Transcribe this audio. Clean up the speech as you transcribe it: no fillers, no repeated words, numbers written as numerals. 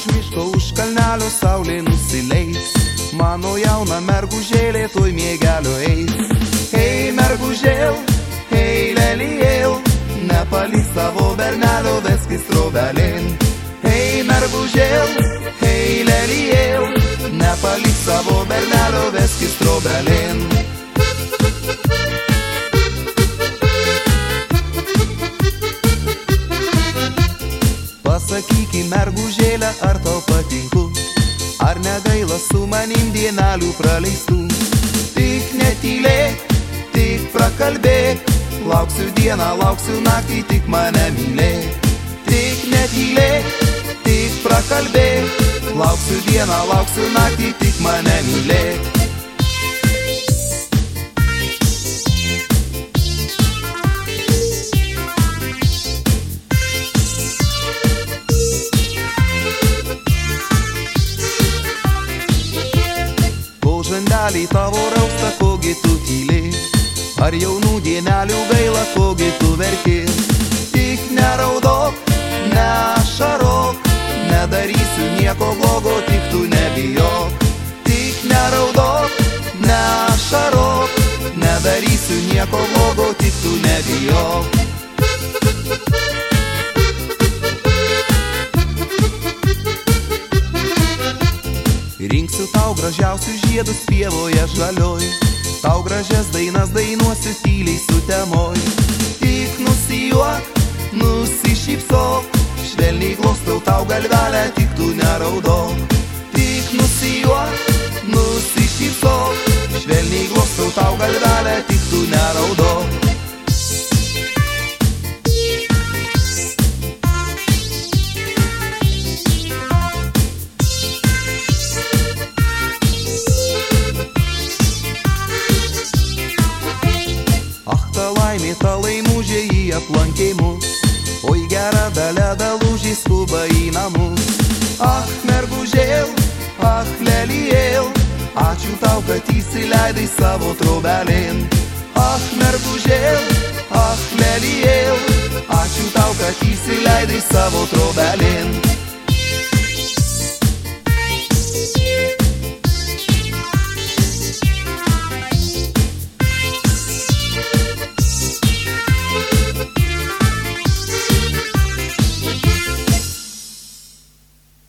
už miško, už kalnelio saulė nusileis, mano jauna mergužėlė tuoj miegelio eis. Hei mergužėl, hei lelijėl, nepalik savo bernelio, veskis trobelin. Hei mergužėl, hei lelijėl, nepalik savo bernelio, veskis trobelin. Pasakyk mergužėlę, ar tau patinku, ar negaila su manim dienelių praleistų. Tik netylėk, tik prakalbėk, lauksiu dieną, lauksiu naktį, tik mane mylėk. Tik netylėk, tik prakalbėk, lauksiu dieną, lauksiu naktį, tik mane mylėk. Žandelį tavo rausta, kogi tu tyli, ar jaunų dienelių gaila, kogi tu verki. Tik neraudok, neašarok, nedarysiu nieko blogo, tik tu nebijok. Tik neraudok, neašarok, nedarysiu nieko blogo, tik tu nebijok. Rinksiu tau gražiausius žiedus pievoje žalioj, tau gražias dainas dainuosiu tyliai sutemoj. Tik nusijuok, nusišypsok, švelniai glostau tau galvelę, tik tu neraudok. Tik nusijuok, nusišypsok, švelniai glostau tau galvelę, tik tu neraudok. Ta laimužė jį aplankė mus, oi gera dalia dalūžį skuba į namus. Ach, mergužėl, ach, lelijėl, ačiū tau, kad įsileidai savo trobelėn. Ach, mergužėl, ach, lelijėl, ačiū tau, kad įsileidai savo trobelėn.